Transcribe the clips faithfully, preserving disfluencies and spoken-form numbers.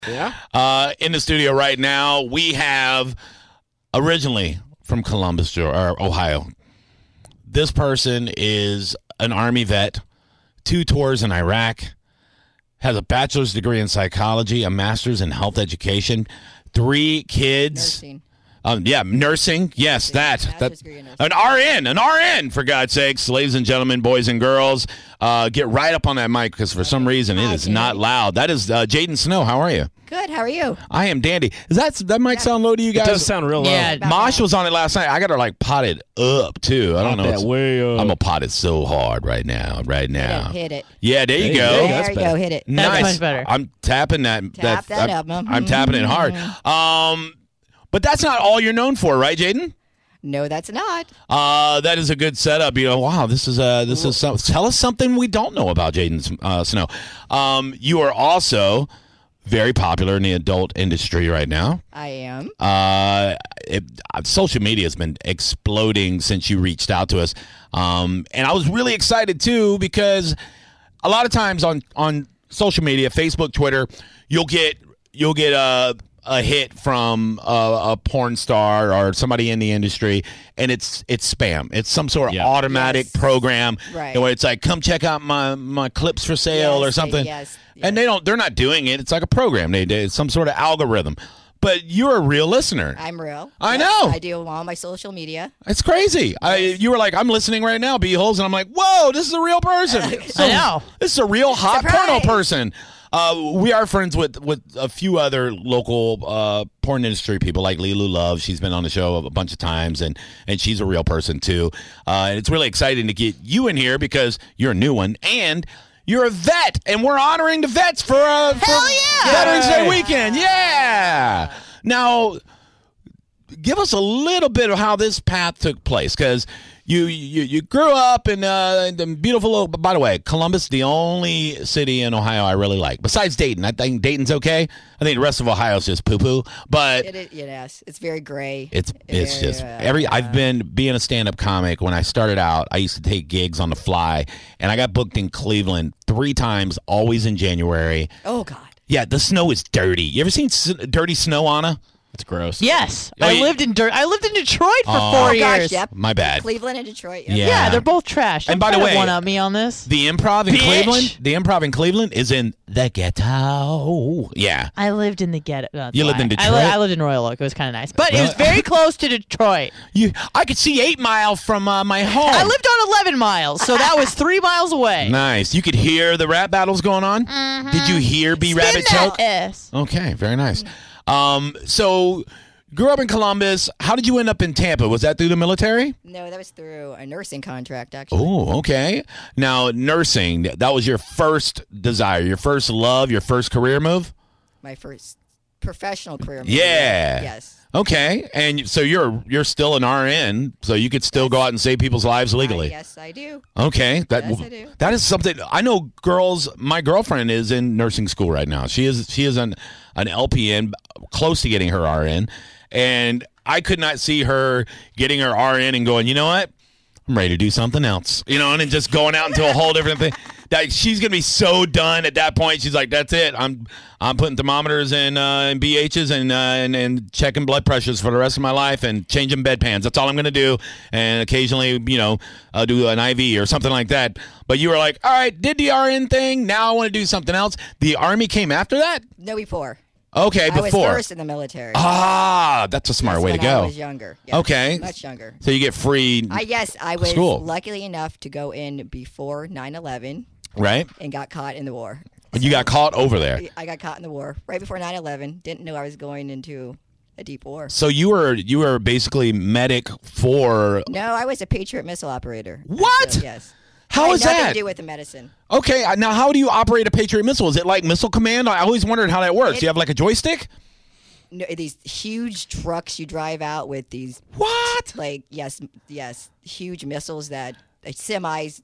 Yeah. Uh, in the studio right now, we have originally from Columbus, or Ohio. This person is an Army vet, two tours in Iraq, has a bachelor's degree in psychology, a master's in health education, three kids. Nursing. Um, yeah, nursing. Yes, that. that nursing. An R N, an R N, for God's sakes. Ladies and gentlemen, boys and girls, uh, get right up on that mic because for some reason it is not loud. That is uh, Jaden Snow. How are you? Good. How are you? I am dandy. Is that that mic sound low to you guys? It does sound real low. Yeah. Mosh was on it last night. I got her like potted up too. I don't know. That It's- way up. I'm gonna pot it so hard right now. Right now. Hit it. Yeah, there you There you go. go. There that's you better. go. Hit it. That's Nice. much better. I'm tapping that. Tap that I'm, up. I'm tapping it hard. Um, but that's not all you're known for, right, Jaden? No, that's not. Uh, that is a good setup. You know, wow, this is uh, this is some, tell us something we don't know about Jaden uh, Snow. Um, you are also very popular in the adult industry right now. I am. Uh, it, uh, social media has been exploding since you reached out to us, um, and I was really excited too because a lot of times on on social media, Facebook, Twitter, you'll get you'll get a a hit from a, a porn star or somebody in the industry, and it's it's spam. It's some sort of Yeah. automatic Yes. program, Right. where it's like, come check out my my clips for sale Yes, or something. yes, And they yes. don't. They're not doing it. It's like a program. They did some sort of algorithm. But you're a real listener. I'm real. I Yes, know. I do all my social media. It's crazy. I, you were like, I'm listening right now, B-holes, and I'm like, whoa, this is a real person. So, I know. This is a real hot Surprise. porno person. Uh, we are friends with, with a few other local uh, porn industry people, like Lilu Love. She's been on the show a bunch of times, and, and she's a real person, too. Uh, and it's really exciting to get you in here because you're a new one, and you're a vet, and we're honoring the vets for, uh, for Hell yeah! Veterans Day weekend. Yeah! Now, give us a little bit of how this path took place, because you, you you grew up in, uh, in the beautiful little, by the way, Columbus, the only city in Ohio I really like, besides Dayton. I think Dayton's okay. I think the rest of Ohio's just poo-poo, but It is, yes, it's very gray. it's it's Very, just uh, every. I've been being a stand-up comic. When I started out, I used to take gigs on the fly, and I got booked in Cleveland three times, always in January. Oh God. Yeah, the snow is dirty. You ever seen s- dirty snow, Anna? It's gross. Yes, Oh, I you- lived in Dirt. I lived in Detroit for Oh. four Oh years. gosh. Yep. My bad. Cleveland and Detroit. Yeah. Yeah, they're both trash. And Don't by the try way- to one up me on this. The Improv in Bitch. Cleveland. The Improv in Cleveland is in the ghetto. Yeah. I lived in the ghetto. That's You lived why. in I, li- Detroit? I lived in Royal Oak. It was kind of nice, but it was Really? very close to Detroit. You. I could see Eight Mile from uh, my home. I lived on eleven miles, so that was three miles away. Nice. You could hear the rap battles going on. Did you hear B Spin Rabbit that choke? S. Okay. Very nice. Um. So, grew up in Columbus. How did you end up in Tampa? Was that through the military? No, that was through a nursing contract actually. Oh, okay. Now, nursing. That was your first desire, your first love, your first career move. My first professional career. move. Yeah. Yes. Okay, and so you're you're still an R N, so you could still go out and save people's lives legally. Uh, yes, I do. Okay, that Yes, I do. that is something I know. Girls, my girlfriend is in nursing school right now. She is she is an an L P N, close to getting her R N, and I could not see her getting her R N and going, you know what? I'm ready to do something else, you know, and then just going out into a whole different thing. That she's gonna be so done at that point. She's like, "That's it. I'm I'm putting thermometers and uh, and B Hs and, uh, and and checking blood pressures for the rest of my life and changing bedpans. That's all I'm gonna do. And occasionally, you know, uh, do an I V or something like that." But you were like, "All right, did the R N thing. Now I want to do something else." The Army came after that. No, before. Okay, I was before. first in the military. Ah, that's a smart That's way to when go. I was younger. Yes, Okay. Much younger. So you get free, I yes, I was School. lucky enough to go in before nine eleven right? and got caught in the war. You got caught over there. I got caught in the war right before nine eleven. Didn't know I was going into a deep war. So you were you were basically medic for. No, I was a Patriot missile operator. What? So, yes. How Had is nothing that? to do with the medicine. Okay, uh, now how do you operate a Patriot missile? Is it like Missile Command? I always wondered how that works. It- you have like a joystick? No, these huge trucks you drive out with these What? like yes, yes, huge missiles that like, semis,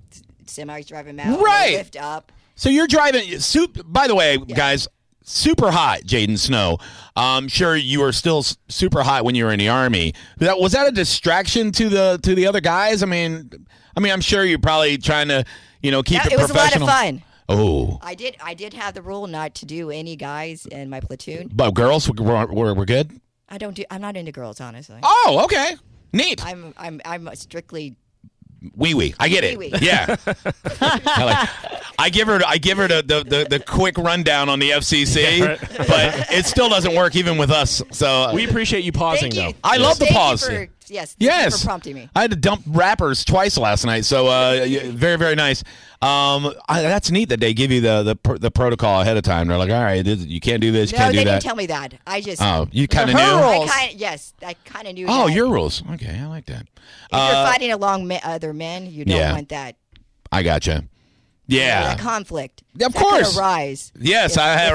semis drive them out. Right. They lift up. So you're driving. Soup. By the way, guys, super hot, Jaden Snow. I'm sure you were still s- super hot when you were in the Army. Was that, was that a distraction to the to the other guys? I mean, I mean, I'm sure you're probably trying to, you know, keep Yeah, it it was a lot of professional. fun. Oh, I did. I did have the rule not to do any guys in my platoon. but girls were were, were good. I don't do. I'm not into girls, honestly. Oh, okay, neat. I'm. I'm. I'm strictly. Wee wee. I get it. Wee wee. Yeah. I, like, I give her. I give her the, the, the, the quick rundown on the F C C, Yeah, right. but it still doesn't work even with us. So We appreciate you pausing, Thank you. though. I love the Thank you pause. for- yes. Thank Yes. You for prompting me. I had to dump rappers twice last night, so uh, yeah, very very nice. Um, I, that's neat that they give you the the, pr- the protocol ahead of time. They're like, all right, this, you can't do this, you No, can't they do didn't that. tell me that. I just. Oh, you kind of her knew. rules. I kind of. Yes, I kind of knew. Oh, that. your rules. Okay, I like that. If you're Uh, fighting along me- other men, you don't yeah. want that. I gotcha. Yeah. That conflict. Of that course. Could arise. Yes, If- I if have you're-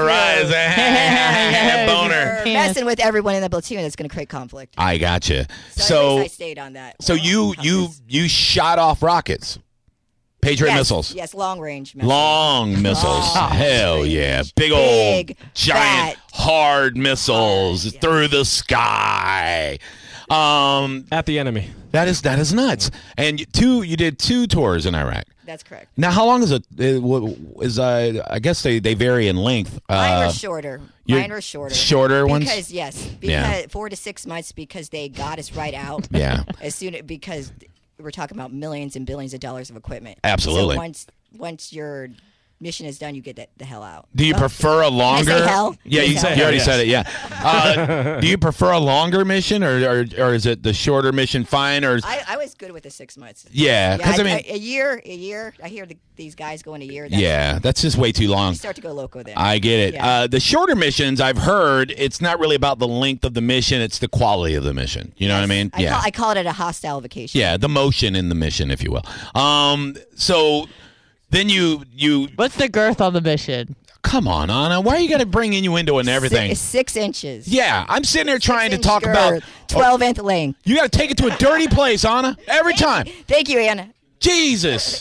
rise. Boner. You're Penis. messing with everyone in the platoon. That's going to create conflict. I gotcha. So, So, at least I stayed on that. so you you Compass. you shot off rockets, Patriot yes, missiles, Yes, long range. missiles. long missiles. Long Hell range. yeah, big, Big, old giant fat. hard missiles Hard, yeah. through the sky. Um, At the enemy. that is that is nuts. And you- two, you did two tours in Iraq. That's correct. Now, how long is it? uh, what- Is uh, I guess they, they vary in length. Mine Uh, were shorter. you're- Mine were shorter. shorter ones? Because yes, because Yeah. four to six months because they got us right out. Yeah. As soon because we're talking about millions and billions of dollars of equipment. Absolutely. So once once your mission is done, you get the, the hell out. Do you Oh, prefer a longer? hell? Yeah, Did I you, say you hell? already Yes. said it. Yeah. Uh, do you prefer a longer mission, or, or or is it the shorter mission fine? Or I, I was good with the six months. yeah, because I, mean, a year, a year. I hear the, these guys going a year. That's, yeah, that's just way too long. you start to go loco then. I get it. Yeah. Uh, the shorter missions, I've heard, it's not really about the length of the mission; it's the quality of the mission. You know what I mean? I, yeah. call, I call it a hostile vacation. yeah, the motion in the mission, if you will. Um, so then you you What's the girth on the mission? come on, Anna. Why are you got to bring innuendo and everything? Six, six inches. Yeah, I'm sitting there trying to Six-inch talk about. girth, twelve inch length. You got to take it to a dirty place, Anna. Every time. Thank you, Anna. Jesus.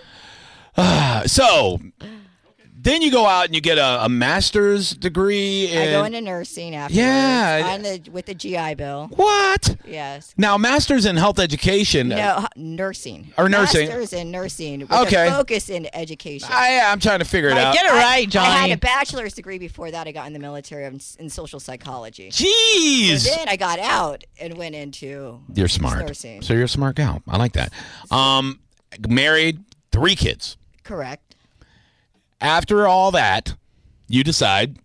Ah, so then you go out and you get a, a master's degree in I go into nursing afterwards. Yeah. On the, with the G I Bill. what? Yes. Now, master's in health education. No, h- nursing. Or nursing. Masters in nursing with Okay. a focus in education. I, I'm trying to figure it I- out. Get it I- right, Johnny. I had a bachelor's degree before that. I got in the military in, in social psychology. Jeez. Then I got out and went into You're smart. nursing. So you're a smart gal. I like that. Um, married, three kids. Correct. After all that, you decide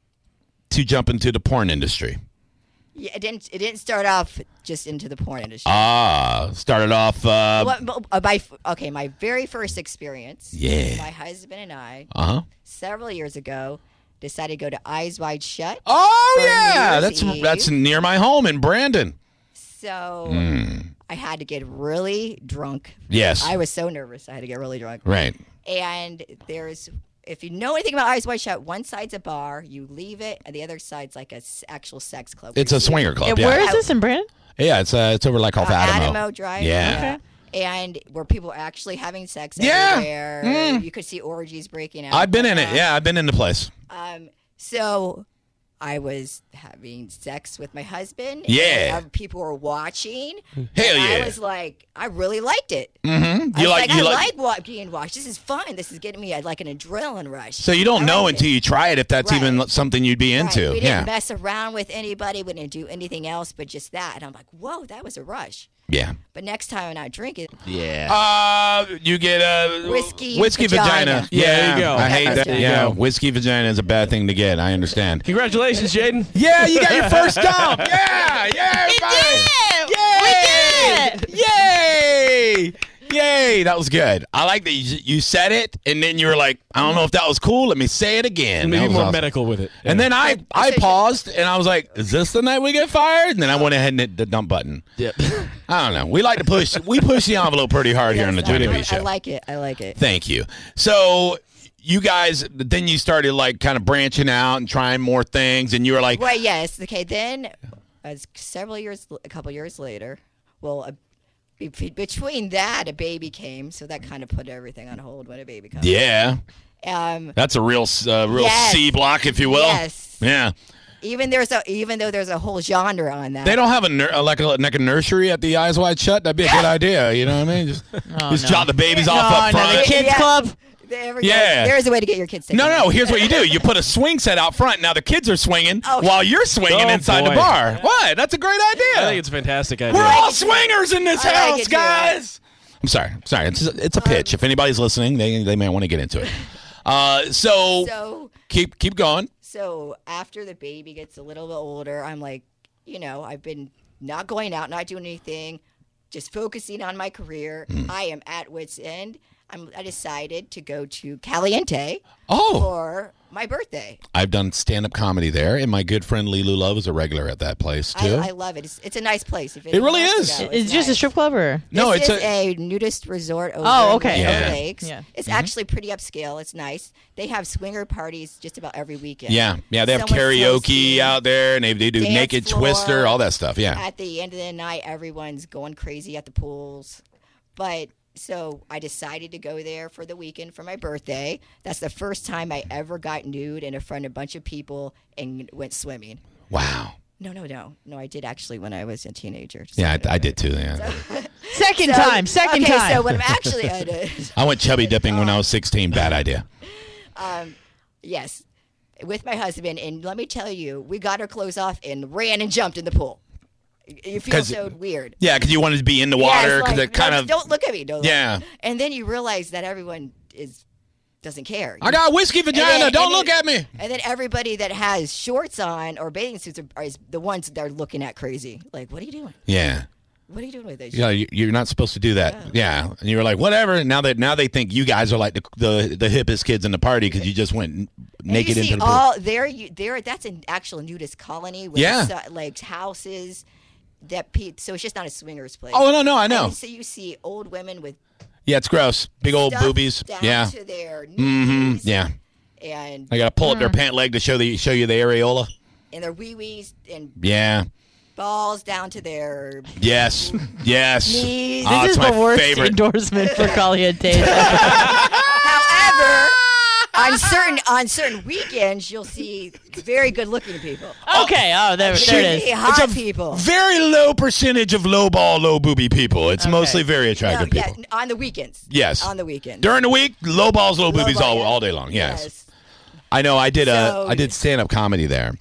to jump into the porn industry. Yeah, it didn't. It didn't start off just into the porn industry. Ah, started off. Uh What- but- uh, my, okay, my very first experience. Yeah. My husband and I, huh. several years ago, decided to go to Eyes Wide Shut. Oh For yeah, New that's Year's Eve. that's near my home in Brandon. So Hmm. I had to get really drunk. Yes. I was so nervous. I had to get really drunk. Right. And there's, if you know anything about Eyes Wide Shut, one side's a bar, you leave it, and the other side's like a s- actual sex club. It's a swinger club. Yeah, Yeah. where is this in Brandon? Yeah, it's uh, it's over like off Uh, Adamo. Adamo Drive. Yeah. And where people are actually having sex Yeah. everywhere. Mm. You could see orgies breaking out. I've been in it. whatnot. Yeah, I've been in the place. Um, so I was having sex with my husband. Yeah. And people were watching. Hell and yeah. I was like, I really liked it. Mm-hmm. I You was like like, you I like. like wa- being watched. This is fun. This is getting me uh, like an adrenaline rush. So you don't I know liked until it. you try it if that's Right. even something you'd be Right. into. We didn't Yeah. mess around with anybody. We didn't do anything else but just that. And I'm like, whoa, that was a rush. Yeah. But next time when I drink it, Yeah. Uh, you get a Whiskey whiskey vagina. vagina. Yeah, Yeah, there you go. I hate that. There you Yeah, go. whiskey vagina is a bad thing to get. I understand. Congratulations, Jaden. Yeah, you got your first dump. Yeah, yeah, everybody. Yay! We did! Yay! Yay! That was good. I like that you, you said it, and then you were like, I don't know if that was cool. Let me say it again. Maybe That was more awesome. medical with it. And then I, I So- paused, and I was like, is this the night we get fired? And then I went ahead and hit the dump button. Yep. I don't know. We like to push. We push the envelope pretty hard here on the Yes, I- Johnny I, B Show. I like it. I like it. Thank you. So you guys, then you started like kind of branching out and trying more things, and you were like, Well, yes. Okay, then as several years, a couple years later, well, a, be- between that, a baby came, so that kind of put everything on hold when a baby comes. yeah, Um, that's a real, uh, real Yes. C block, if you will. Yes. Yeah. even there's a even though there's a whole genre on that. They don't have a nur- uh, like a like a nursery at the Eyes Wide Shut. That'd be a good idea. You know what I mean? Just, Oh, just no. drop the babies No, off up no, front. the kids Yeah. club. There we go. Yeah. There's a way to get your kids taken. No, no, out. no. Here's what you do. You put a swing set out front. Now the kids are swinging Oh. while you're swinging Oh, inside the boy. bar. What? That's a great idea. I think it's a fantastic idea. We're all swingers in this I like house, it, too. guys. I'm sorry. I'm sorry. It's, it's a pitch. If anybody's listening, they they may want to get into it. Uh, so, So, keep keep going. so after the baby gets a little bit older, I'm like, you know, I've been not going out, not doing anything, just focusing on my career. Hmm. I am at wit's end. I'm, I decided to go to Caliente Oh, for my birthday. I've done stand-up comedy there, and my good friend Lilu Love is a regular at that place I, too. I love it. It's, it's a nice place. If It really anyone wants is. to go, It's just a nice. strip club, or no, This it's is a, a nudist resort over Oh, in okay. Rainbow Yeah. Lakes. Yeah. It's Mm-hmm. actually pretty upscale. It's nice. They have swinger parties just about every weekend. yeah, yeah. They have Someone's karaoke hosting, out there, and they, they do dance naked floor. twister, all that stuff. Yeah. At the end of the night, everyone's going crazy at the pools. But so I decided to go there for the weekend for my birthday. That's the first time I ever got nude in front of a bunch of people and went swimming. Wow. No, no, no. No, I did actually when I was a teenager. Yeah, I, I did too. Yeah. second So- time, second okay, time. so what I'm actually I did. I went chubby dipping when I was sixteen. Bad idea. Yes, with my husband, and let me tell you, we got our clothes off and ran and jumped in the pool. You feel 'Cause- so weird. Yeah, because you wanted to be in the Yeah, water it's because like, it kind no, of. don't look at me. Don't look. Yeah. And then you realize that everyone is doesn't care. I got a whiskey vagina. And then- Don't and look then- at me. And then everybody that has shorts on or bathing suits are, are is the ones that are looking at crazy. Like, what are you doing? Yeah. What are you doing with this? Yeah, you- you're not supposed to do that. Yeah, and you were like, whatever. And now that now they think you guys are like the the, the hippest kids in the party because you just went n- And naked you see into the pool. all there. You there. That's an actual nudist colony with Yeah. su- like houses that pe- so it's just not a swingers place. Oh no, no, I know. And so you see old women with Yeah, it's gross. Big old stuff boobies. down Yeah, to their mm-hmm. knees. Yeah. And I gotta pull up their pant leg to show the show you the areola. and their wee wees and Yeah. balls down to their Yes. Yes. knees. Oh, this it's is my the worst favorite. endorsement for Caliente. However, on certain on certain weekends, you'll see very good looking people. okay, oh, there, there it Really is. hot It's a people. Very low percentage of low ball, low booby people. It's Okay. mostly very No, attractive yeah, people. on the weekends. Yes. On the weekends. During the week, low balls, low, Low boobies ball, all, yeah. all day long. Yes. Yes. I know. I did a So- I did stand up comedy there,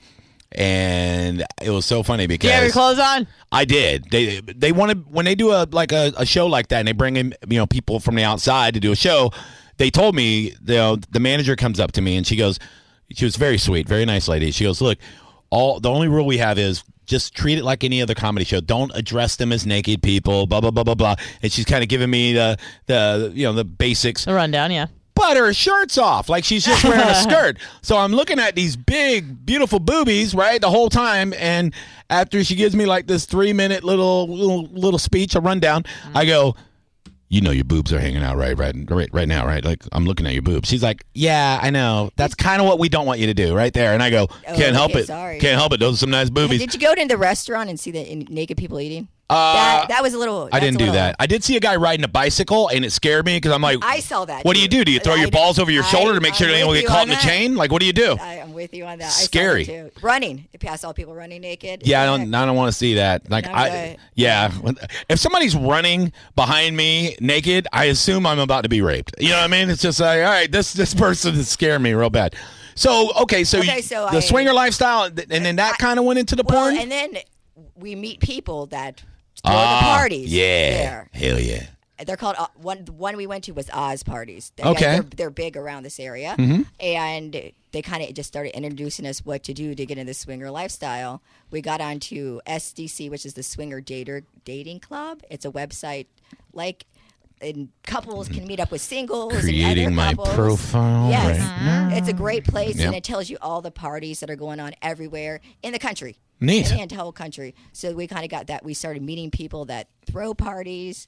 and it was so funny Do you have your because clothes on? I did. They they wanted when they do a like a, a show like that, and they bring in you know people from the outside to do a show. They told me you know, the manager comes up to me and she goes, she was very sweet, very nice lady. She goes, look, all the only rule we have is just treat it like any other comedy show. Don't address them as naked people. Blah blah blah blah blah. And she's kind of giving me the the you know the basics. The rundown, yeah. But her shirt's off, like she's just wearing a skirt. So I'm looking at these big, beautiful boobies, right, the whole time. And after she gives me like this three minute little little little speech, a rundown, I go, you know your boobs are hanging out right right right right now, right? Like I'm looking at your boobs. She's like, yeah, I know. That's kind of what we don't want you to do, right there. And I go, can't help okay, it, sorry. can't help it. Those are some nice boobies. Did you go to the restaurant and see the in- naked people eating? Uh, that, that was a little. I that's didn't a do little- that. I did see a guy riding a bicycle, and it scared me because I'm like, I saw that. what do you too. do? Do you throw I- your balls over your I- shoulder to make sure I'm they don't with get you caught on in the that. chain? Like, what do you do? I, I'm with you on that. Scary. I saw that too. Running. I saw people running naked. Yeah, I don't. I don't want to see that. Like, No, I, right. yeah. If somebody's running behind me naked, I assume I'm about to be raped. You know what I mean? It's just like, all right, this this person is scaring me real bad. So okay, so, Okay, you- so the I- swinger lifestyle, and then that kind of went into the Well, porn. and then we meet people that throw Ah, the parties. yeah, There. hell yeah. They're called uh, one. The one we went to was Oz parties. They- Okay. they're, they're big around this area, Mm-hmm. and they kind of just started introducing us what to do to get in the swinger lifestyle. We got onto S D C, which is the Swinger Dater Dating Club. It's a website like. And couples can meet up with singles. Creating and my other couples. profile Yes, right now. it's a great place, Yep. and it tells you all the parties that are going on everywhere in the country. Neat. In the whole country. So we kind of got that. We started meeting people that throw parties.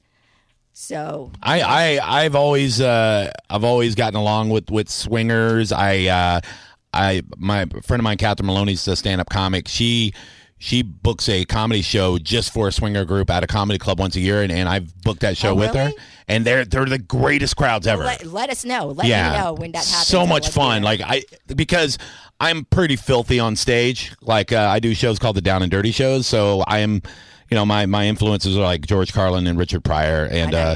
So I, I I've always uh, I've always gotten along with, with swingers. I uh, I my friend of mine, Catherine Maloney's a stand up comic. She she books a comedy show just for a swinger group at a comedy club once a year, and, and I've booked that show Oh, with her. really? And they're they're the greatest crowds ever. let, let us know. Let yeah, me know when that happens. so I'd much love to fun. hear. Like I because I'm pretty filthy on stage. Like uh, I do shows called the Down and Dirty shows, so I am. You know, my, my influences are like George Carlin and Richard Pryor, and Oh, uh, nice.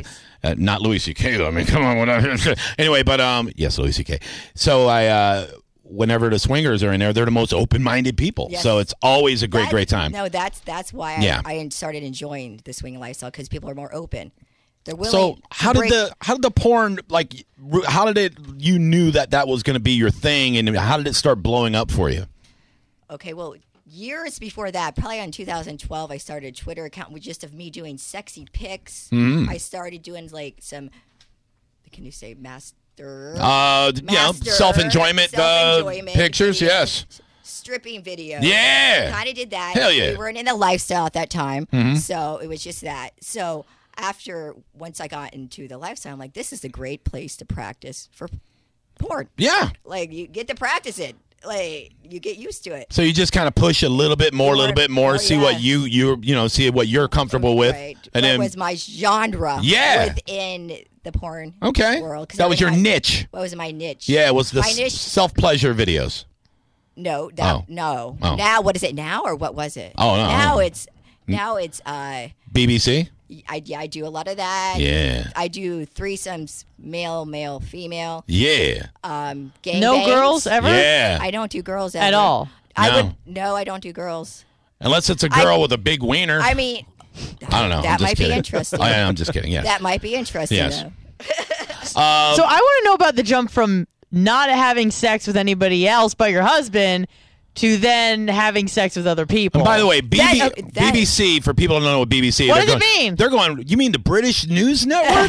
Uh, not Louis C K though. I mean, come on. Whatever. Anyway, but um, yes, Louis C K. So I, uh, whenever the swingers are in there, they're the most open-minded people. Yes. So it's always a great, That- great time. No, that's that's why Yeah. I, I started enjoying the swinging lifestyle because people are more open. They're willing. So to how did break- the how did the porn like? r- How did it? You knew that that was going to be your thing, and how did it start blowing up for you? Okay, well, years before that, probably in two thousand twelve, I started a Twitter account with just of me doing sexy pics. Mm-hmm. I started doing like some, can you say master? Uh, you know, Master, self enjoyment uh, self-enjoyment pictures. videos, Yes. Stripping videos. Yeah. Kind of did that. Hell yeah. We weren't in the lifestyle at that time. Mhm. So it was just that. So after, once I got into the lifestyle, I'm like, this is a great place to practice for porn. Yeah. Like, you get to practice it. Like, you get used to it. So you just kind of push a little bit more, a little More- bit more, oh, see yeah. what you you you know, see what you're comfortable with, Right. and what then was my genre Yeah. within the porn okay, world. 'Cause that was your everyone has- niche. What was my niche? Yeah, it was the My niche- self pleasure videos. No, that, Oh. no. Oh. Now, what is it now, or what was it? Oh, no. Now it's now it's uh, B B C. I yeah, I do a lot of that. Yeah, I do threesomes, male, male, female. yeah, Um, gang No bangs. girls ever? yeah. I don't do girls ever. At all? I No. would no, I don't do girls. Unless it's a girl I- with a big wiener. I mean, I don't know. I'm That just might kidding. be interesting. I, I'm just kidding. Yeah. That might be interesting. Yes. Though. So I want to know about the jump from not having sex with anybody else but your husband to then having sex with other people. And by the way, B B, That- uh, that- B B C, for people who don't know what B B C, What they're does it going, mean? They're going, you mean the British News Network?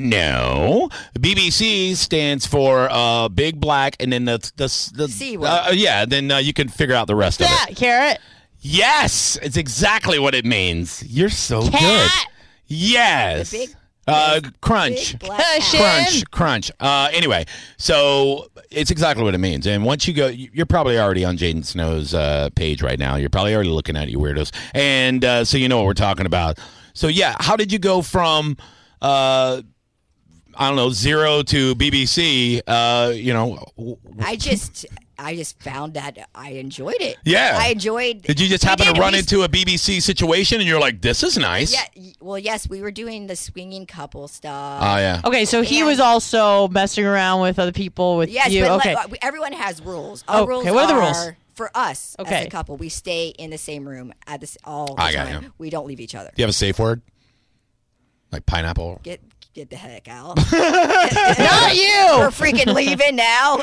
No. B B C stands for uh, Big Black, and then the, the, the C word. uh, yeah, then uh, you can figure out the rest of that it. carrot. Yes, it's exactly what it means. You're so good. Cat. Yes. The big- uh, crunch. Big black cat. Shin. Crunch, crunch. Uh, anyway, so it's exactly what it means. And once you go, you're probably already on Jaden Snow's uh, page right now. You're probably already looking at it, you weirdos. And uh, so you know what we're talking about. So, yeah, how did you go from, uh, I don't know, zero to B B C? Uh, you know, I just, I just found that I enjoyed it. Yeah. I enjoyed. did you just we happen did, to run we- into a B B C situation and you're like, this is nice? Yeah. y- Well, yes, we were doing the swinging couple stuff. Oh, yeah. Okay, so he And- was also messing around with other people with Yes, you. but okay. like, everyone has rules. Our Okay, rules what are the rules? are, for us as Okay. a couple, we stay in the same room at this all the I got time. you. We don't leave each other. Do you have a safe word? Like pineapple? Get get the heck out. Not We're you. freaking leaving now.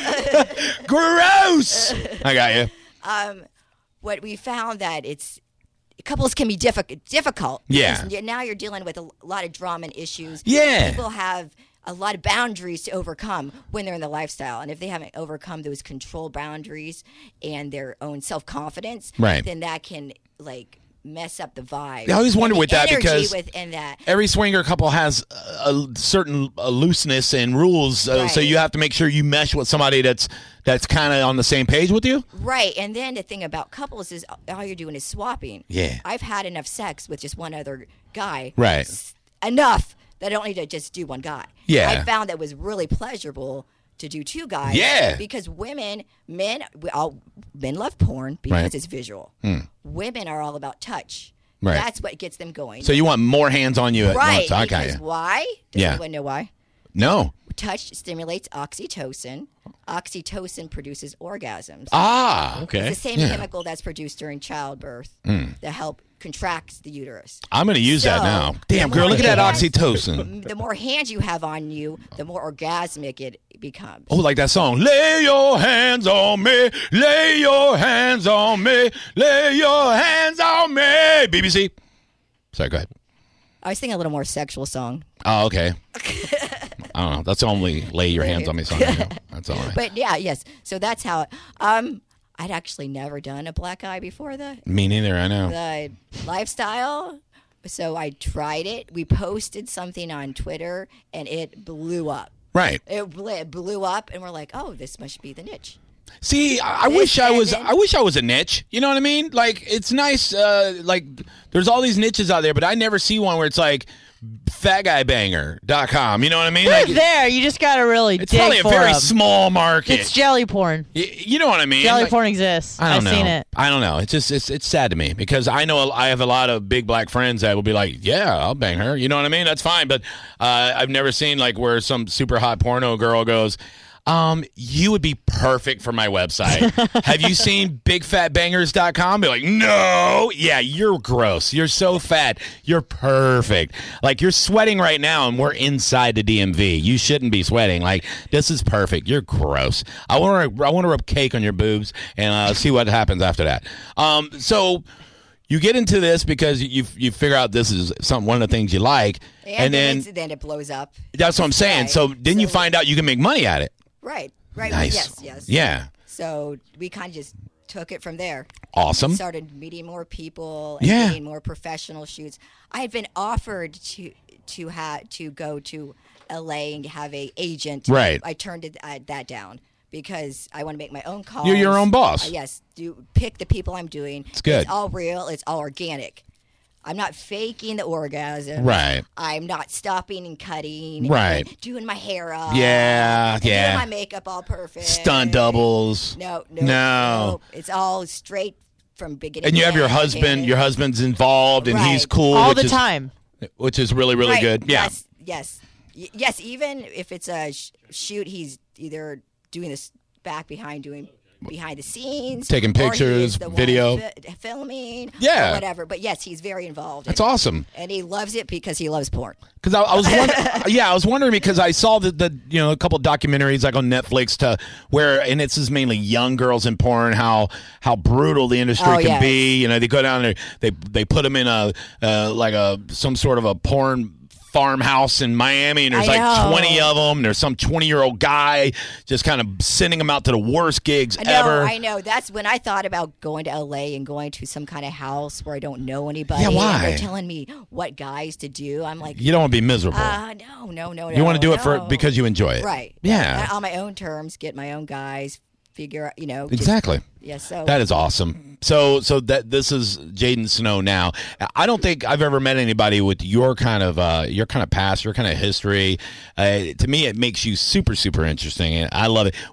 Gross! I got you. um, what we found that it's couples can be difficult. Difficult. Yeah. because Now you're dealing with a lot of drama and issues. Yeah. People have a lot of boundaries to overcome when they're in the lifestyle, and if they haven't overcome those control boundaries and their own self confidence, Right. then that can like mess up the vibe. I always and wonder the with that energy because- within that. Every swinger couple has a, a certain uh, looseness and rules, uh, so Right. you have to make sure you mesh with somebody that's that's kind of on the same page with you. Right, and then the thing about couples is all you're doing is swapping. Yeah. I've had enough sex with just one other guy. Right. S- Enough that I don't need to just do one guy. Yeah. I found that it was really pleasurable to do two guys. Yeah. Because women, men, we all men love porn because Right. it's visual. Women are all about touch. Right. That's what gets them going. So you want more hands on you at right. once. I got Because you. why? Does Yeah. anyone know why? No. Touch stimulates oxytocin. Oxytocin produces orgasms. Ah. Okay. It's the same Yeah. Hmm. chemical that's produced during childbirth that help contracts the uterus. I'm going to use that So, now. Damn, the girl, more look at that hands- oxytocin. The more hands you have on you, the more orgasmic it becomes. Oh, like that song. Lay your hands on me. Lay your hands on me. Lay your hands on me. B B C. Sorry, go ahead. I was thinking a little more sexual song. Oh, okay. I don't know. That's the only lay your hands on me song. I know. That's all right. But yeah, yes. So that's how um I'd actually never done a black eye before the Me neither. I know. the lifestyle. So I tried it. We posted something on Twitter and it blew up. Right. It ble- it blew up and we're like, "Oh, this must be the niche." See, I, I This wish I was. and then- I wish I was a niche. You know what I mean? Like, it's nice. Uh, like, there's all these niches out there, but I never see one where it's like fat guy banger dot com. You know what I mean? They're Like, there. You just gotta really it's dig probably a for very 'em. small market. It's jelly porn. Y- you know what I mean? Jelly Like, porn exists. I don't I've know. seen it. I don't know. It's just it's it's sad to me because I know I have a lot of big black friends that will be like, yeah, I'll bang her. You know what I mean? That's fine. But uh, I've never seen like where some super hot porno girl goes, um, you would be perfect for my website. Have you seen big fat bangers dot com? Be like, no. Yeah, you're gross. You're so fat. You're perfect. Like, you're sweating right now, and we're inside the D M V. You shouldn't be sweating. Like, this is perfect. You're gross. I want to I want to rub cake on your boobs and uh, see what happens after that. Um, so you get into this because you you figure out this is some one of the things you like, And, and, then, then it's, then it blows up. that's what I'm saying. Right. So then you So- find out you can make money at it. Right, right. Nice. Yes, yes. Yeah. So we kind of just took it from there. Awesome. Started meeting more people and Yeah. getting more professional shoots. I had been offered to to have to go to L A and have a agent. Right. I turned it, uh, that down because I want to make my own calls. You're your own boss. Uh, yes. Do pick the people I'm doing. It's good. It's all real. It's all organic. I'm not faking the orgasm. Right. I'm not stopping and cutting. Right. And doing my hair up. Yeah, and yeah. Doing my makeup all perfect. Stunt doubles. No, no, No. no. It's all straight from beginning. And you to have your end. husband. Your husband's involved, and he's Right. cool All which the is- time. which is really really Right. good. Yeah. Yes. Yes. Y- Yes. Even if it's a sh- shoot, he's either doing this back behind doing behind the scenes, Taking or he pictures, is the one video. fi- filming, Yeah. or whatever. But yes, he's very involved. That's in it. awesome. And he loves it because he loves porn. Because I, I was wondering, yeah, I was wondering because I saw the, the you know a couple of documentaries like on Netflix to where and it's just mainly young girls in porn how how brutal the industry Oh, can yes. be. You know, they go down there, they they put them in a uh, like a some sort of a porn farmhouse in Miami, and there's I like know. twenty of them. There's some twenty year old guy just kind of sending them out to the worst gigs I know, ever. I know. That's when I thought about going to L A and going to some kind of house where I don't know anybody. Yeah, why? And they're telling me what guys to do. I'm like, You don't want to be miserable. uh, no, no, no, no. you want to do it for no. because you enjoy it, Right. Yeah, On my own terms, get my own guys, figure out, you know. just- exactly. yeah, so. That is awesome. So, so that this is Jaden Snow now. I don't think I've ever met anybody with your kind of uh, your kind of past, your kind of history. Uh, to me, it makes you super, super interesting, and I love it.